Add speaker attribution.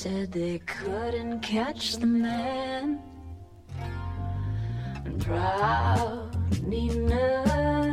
Speaker 1: said they couldn't catch the man. And proud Nina